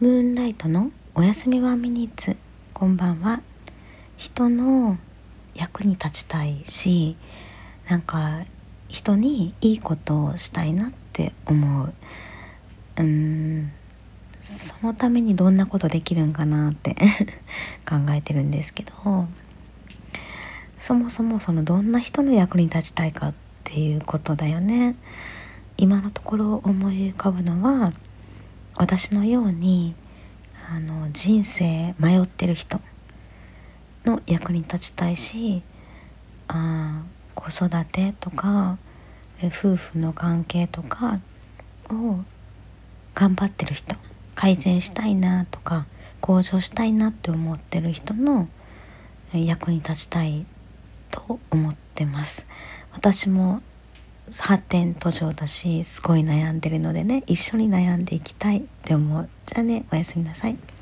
ムーンライトのおやすみワンミニッツ。こんばんは。人の役に立ちたいし、人にいいことをしたいなって思う。そのためにどんなことできるんかなって考えてるんですけど、そもそもどんな人の役に立ちたいかっていうことだよね。今のところ思い浮かぶのは、私のように人生迷ってる人の役に立ちたいし、子育てとか夫婦の関係とかを頑張ってる人、改善したいなとか向上したいなって思ってる人の役に立ちたいと思ってます。私も発展途上だし、すごい悩んでるのでね、一緒に悩んでいきたいって思う。じゃあね、おやすみなさい。